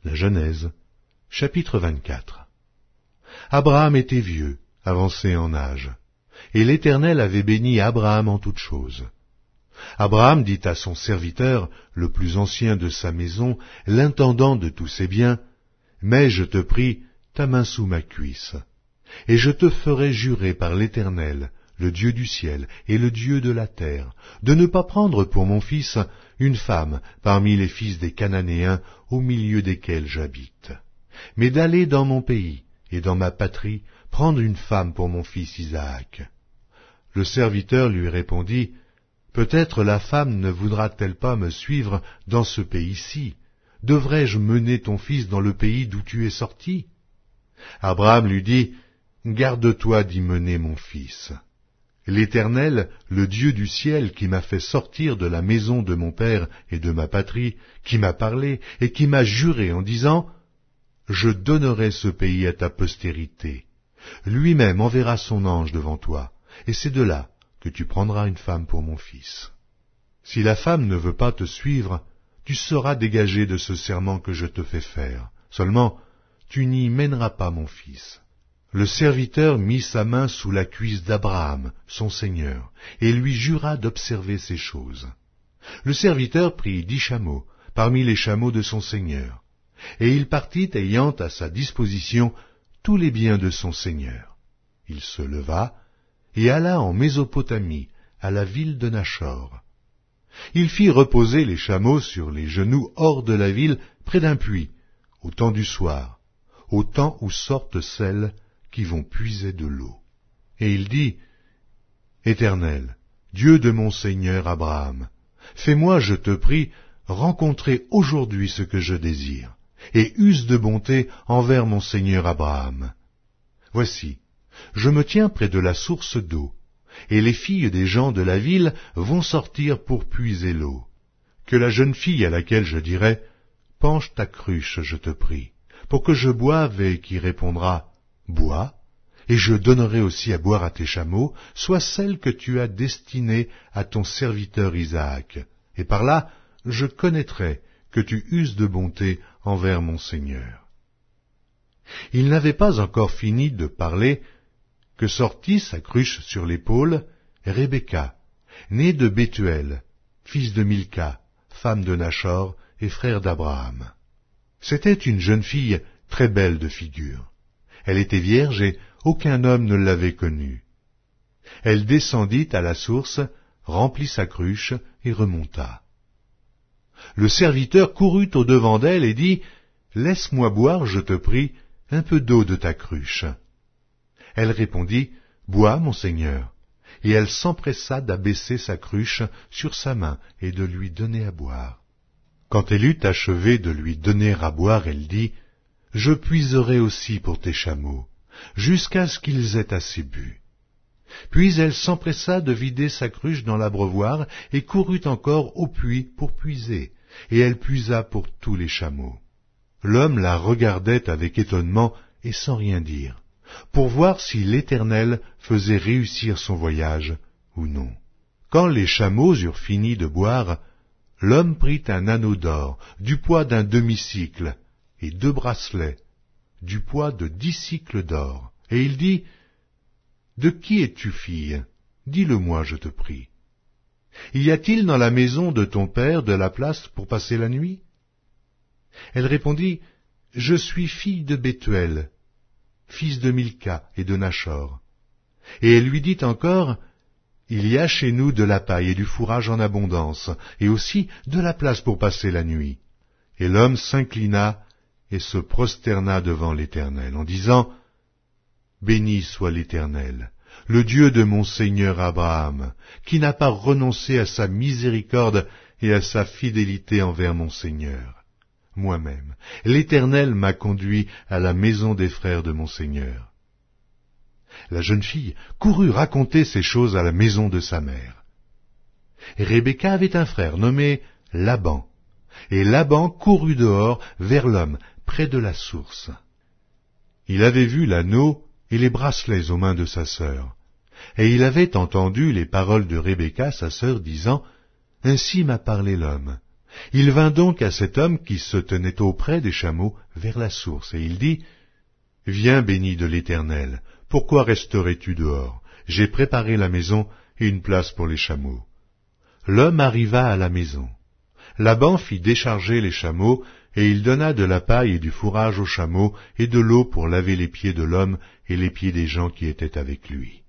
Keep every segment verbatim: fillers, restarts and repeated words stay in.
La Genèse, chapitre vingt-quatre. Abraham était vieux, avancé en âge, et l'Éternel avait béni Abraham en toutes choses. Abraham dit à son serviteur, le plus ancien de sa maison, l'intendant de tous ses biens, « Mets, je te prie, ta main sous ma cuisse, et je te ferai jurer par l'Éternel, le Dieu du ciel et le Dieu de la terre, de ne pas prendre pour mon fils une femme parmi les fils des Cananéens au milieu desquels j'habite, mais d'aller dans mon pays et dans ma patrie prendre une femme pour mon fils Isaac. » Le serviteur lui répondit, « Peut-être la femme ne voudra-t-elle pas me suivre dans ce pays-ci? Devrais-je mener ton fils dans le pays d'où tu es sorti? » Abraham lui dit, « Garde-toi d'y mener mon fils. L'Éternel, le Dieu du ciel, qui m'a fait sortir de la maison de mon père et de ma patrie, qui m'a parlé et qui m'a juré en disant, « Je donnerai ce pays à ta postérité. Lui-même enverra son ange devant toi, et c'est de là que tu prendras une femme pour mon fils. Si la femme ne veut pas te suivre, tu seras dégagé de ce serment que je te fais faire. Seulement, tu n'y mèneras pas mon fils. » Le serviteur mit sa main sous la cuisse d'Abraham, son seigneur, et lui jura d'observer ces choses. Le serviteur prit dix chameaux, parmi les chameaux de son seigneur, et il partit ayant à sa disposition tous les biens de son seigneur. Il se leva et alla en Mésopotamie, à la ville de Nachor. Il fit reposer les chameaux sur les genoux hors de la ville, près d'un puits, au temps du soir, au temps où sortent celles qui vont puiser de l'eau. Et il dit, « Éternel, Dieu de mon seigneur Abraham, fais-moi, je te prie, rencontrer aujourd'hui ce que je désire, et use de bonté envers mon seigneur Abraham. Voici, je me tiens près de la source d'eau, et les filles des gens de la ville vont sortir pour puiser l'eau. Que la jeune fille à laquelle je dirai, « Penche ta cruche, je te prie, pour que je boive, et qui répondra, « Bois, et je donnerai aussi à boire à tes chameaux, soit celle que tu as destinée à ton serviteur Isaac, et par là je connaîtrai que tu uses de bonté envers mon Seigneur. » Il n'avait pas encore fini de parler que sortit sa cruche sur l'épaule Rebecca, née de Bethuel, fils de Milca, femme de Nachor et frère d'Abraham. C'était une jeune fille très belle de figure. Elle était vierge et aucun homme ne l'avait connue. Elle descendit à la source, remplit sa cruche et remonta. Le serviteur courut au-devant d'elle et dit, « Laisse-moi boire, je te prie, un peu d'eau de ta cruche. » Elle répondit, « Bois, mon seigneur. » Et elle s'empressa d'abaisser sa cruche sur sa main et de lui donner à boire. Quand elle eut achevé de lui donner à boire, elle dit, « Je puiserai aussi pour tes chameaux, jusqu'à ce qu'ils aient assez bu. » Puis elle s'empressa de vider sa cruche dans l'abreuvoir et courut encore au puits pour puiser, et elle puisa pour tous les chameaux. L'homme la regardait avec étonnement et sans rien dire, pour voir si l'Éternel faisait réussir son voyage ou non. Quand les chameaux eurent fini de boire, l'homme prit un anneau d'or, du poids d'un demi-cycle, et deux bracelets, du poids de dix cycles d'or. Et il dit, « De qui es-tu fille? Dis-le-moi, je te prie. Y a-t-il dans la maison de ton père de la place pour passer la nuit? » Elle répondit, « Je suis fille de Bethuel, fils de Milca et de Nachor. » Et elle lui dit encore, « Il y a chez nous de la paille et du fourrage en abondance, et aussi de la place pour passer la nuit. » Et l'homme s'inclina et se prosterna devant l'Éternel, en disant, « Béni soit l'Éternel, le Dieu de mon seigneur Abraham, qui n'a pas renoncé à sa miséricorde et à sa fidélité envers mon seigneur. Moi-même, l'Éternel m'a conduit à la maison des frères de mon seigneur. » La jeune fille courut raconter ces choses à la maison de sa mère. Rebecca avait un frère nommé Laban, et Laban courut dehors vers l'homme, près de la source. Il avait vu l'anneau et les bracelets aux mains de sa sœur, et il avait entendu les paroles de Rebecca, sa sœur, disant, « Ainsi m'a parlé l'homme, Il vint donc à cet homme qui se tenait auprès des chameaux vers la source, et il dit, « Viens, béni de l'Éternel, pourquoi resterais-tu dehors? J'ai préparé la maison et une place pour les chameaux. » L'homme arriva à la maison. Laban fit décharger les chameaux, et il donna de la paille et du fourrage aux chameaux, et de l'eau pour laver les pieds de l'homme et les pieds des gens qui étaient avec lui.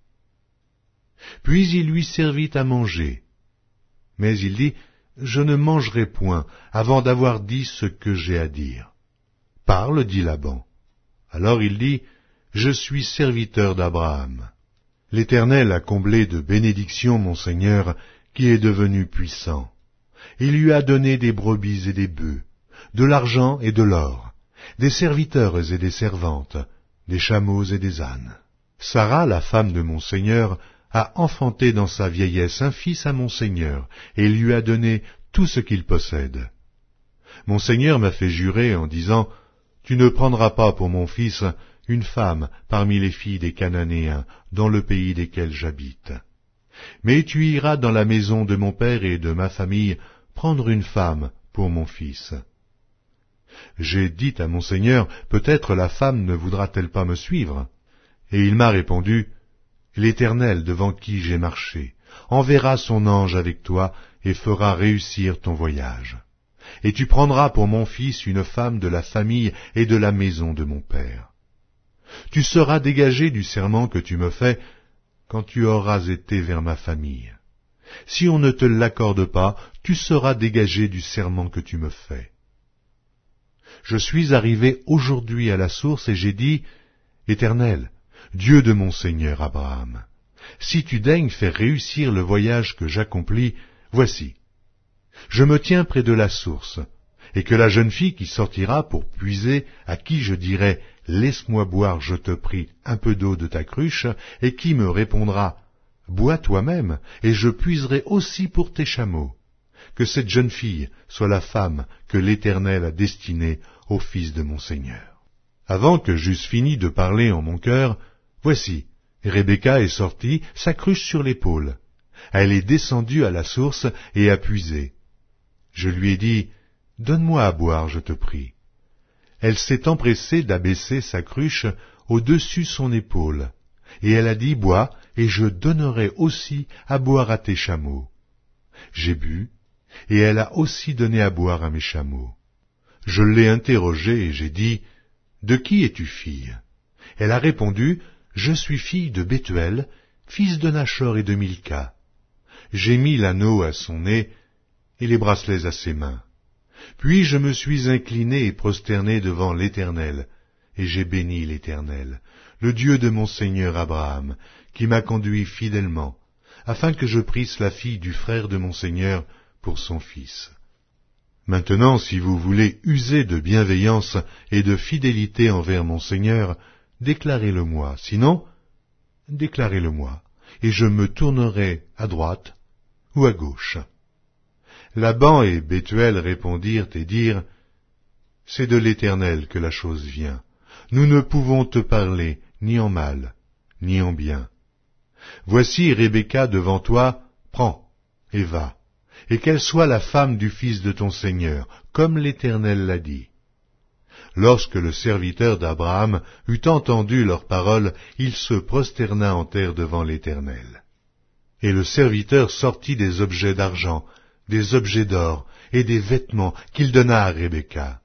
Puis il lui servit à manger. Mais il dit, « Je ne mangerai point avant d'avoir dit ce que j'ai à dire. » « Parle, dit Laban. Alors il dit, « Je suis serviteur d'Abraham. L'Éternel a comblé de bénédictions mon Seigneur, qui est devenu puissant. Il lui a donné des brebis et des bœufs, de l'argent et de l'or, des serviteurs et des servantes, des chameaux et des ânes. Sarah, la femme de mon Seigneur, a enfanté dans sa vieillesse un fils à mon Seigneur, et lui a donné tout ce qu'il possède. Mon Seigneur m'a fait jurer en disant, « Tu ne prendras pas pour mon fils une femme parmi les filles des Cananéens, dans le pays desquels j'habite. Mais tu iras dans la maison de mon père et de ma famille prendre une femme pour mon fils. » J'ai dit à mon Seigneur, « Peut-être la femme ne voudra-t-elle pas me suivre ?» Et il m'a répondu, « L'Éternel devant qui j'ai marché enverra son ange avec toi et fera réussir ton voyage. Et tu prendras pour mon fils une femme de la famille et de la maison de mon père. Tu seras dégagé du serment que tu me fais quand tu auras été vers ma famille. Si on ne te l'accorde pas, tu seras dégagé du serment que tu me fais. Je suis arrivé aujourd'hui à la source et j'ai dit, « Éternel, Dieu de mon Seigneur Abraham, si tu daignes faire réussir le voyage que j'accomplis, voici, je me tiens près de la source, et que la jeune fille qui sortira pour puiser, à qui je dirai, « Laisse-moi boire, je te prie, un peu d'eau de ta cruche », et qui me répondra, « Bois toi-même, et je puiserai aussi pour tes chameaux. » Que cette jeune fille soit la femme que l'Éternel a destinée au fils de mon Seigneur. » Avant que j'eusse fini de parler en mon cœur, voici, Rebecca est sortie, sa cruche sur l'épaule. Elle est descendue à la source et a puisé. Je lui ai dit, « Donne-moi à boire, je te prie. » Elle s'est empressée d'abaisser sa cruche au-dessus son épaule, et elle a dit, « Bois, et je donnerai aussi à boire à tes chameaux. » J'ai bu, et elle a aussi donné à boire à mes chameaux. Je l'ai interrogée et j'ai dit, « De qui es-tu fille ?» Elle a répondu, « Je suis fille de Bethuel, fils de Nachor et de Milca. » J'ai mis l'anneau à son nez et les bracelets à ses mains. Puis je me suis incliné et prosterné devant l'Éternel, et j'ai béni l'Éternel, le Dieu de mon Seigneur Abraham, qui m'a conduit fidèlement, afin que je prisse la fille du frère de mon Seigneur pour son fils. Maintenant, si vous voulez user de bienveillance et de fidélité envers mon Seigneur, déclarez-le-moi, sinon, déclarez-le-moi, et je me tournerai à droite ou à gauche. Laban et Bethuel répondirent et dirent, « C'est de l'Éternel que la chose vient. Nous ne pouvons te parler ni en mal, ni en bien. Voici Rebecca devant toi, prends et va, et qu'elle soit la femme du fils de ton Seigneur, comme l'Éternel l'a dit. » Lorsque le serviteur d'Abraham eut entendu leurs paroles, il se prosterna en terre devant l'Éternel. Et le serviteur sortit des objets d'argent, des objets d'or et des vêtements qu'il donna à Rebecca.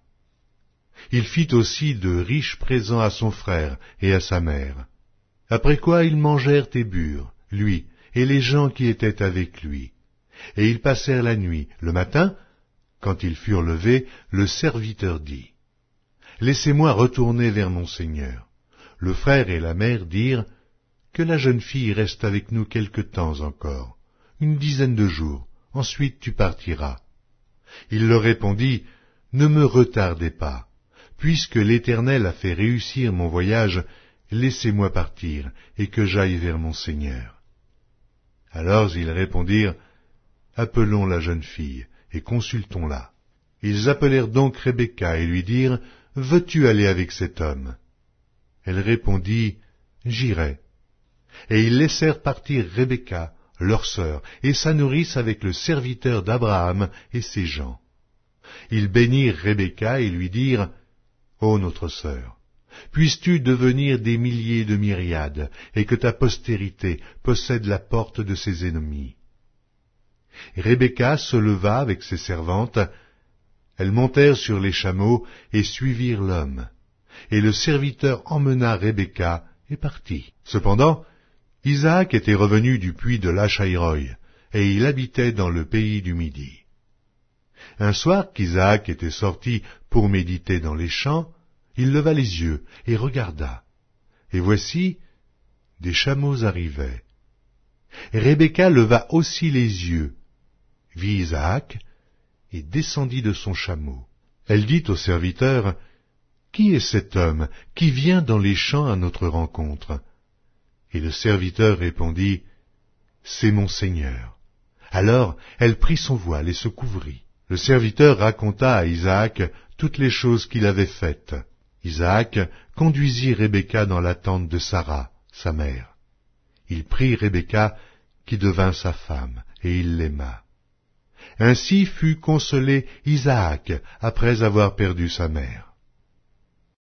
Il fit aussi de riches présents à son frère et à sa mère. Après quoi ils mangèrent et burent, lui et les gens qui étaient avec lui. Et ils passèrent la nuit. Le matin, quand ils furent levés, le serviteur dit, « Laissez-moi retourner vers mon Seigneur. » Le frère et la mère dirent, « Que la jeune fille reste avec nous quelque temps encore, une dizaine de jours. Ensuite tu partiras. » Il leur répondit, « Ne me retardez pas. Puisque l'Éternel a fait réussir mon voyage, laissez-moi partir, et que j'aille vers mon Seigneur. » Alors ils répondirent, « Appelons la jeune fille, et consultons-la. » Ils appelèrent donc Rebecca et lui dirent, « Veux-tu aller avec cet homme ?» Elle répondit, « J'irai. » Et ils laissèrent partir Rebecca, leur sœur, et sa nourrice avec le serviteur d'Abraham et ses gens. ils bénirent Rebecca et lui dirent, « Ô notre sœur, puisses-tu devenir des milliers de myriades, et que ta postérité possède la porte de ses ennemis. » Rebecca se leva avec ses servantes, elles montèrent sur les chameaux et suivirent l'homme, et le serviteur emmena Rebecca et partit. Cependant, Isaac était revenu du puits de Lachaïroï, et il habitait dans le pays du Midi. Un soir qu'Isaac était sorti pour méditer dans les champs, il leva les yeux et regarda, et voici, des chameaux arrivaient. Rebecca leva aussi les yeux, vit Isaac, et descendit de son chameau. Elle dit au serviteur, « Qui est cet homme qui vient dans les champs à notre rencontre ?» Et le serviteur répondit, « C'est mon Seigneur. » Alors elle prit son voile et se couvrit. Le serviteur raconta à Isaac toutes les choses qu'il avait faites. Isaac conduisit Rebecca dans la tente de Sarah, sa mère. Il prit Rebecca, qui devint sa femme, et il l'aima. Ainsi fut consolé Isaac après avoir perdu sa mère.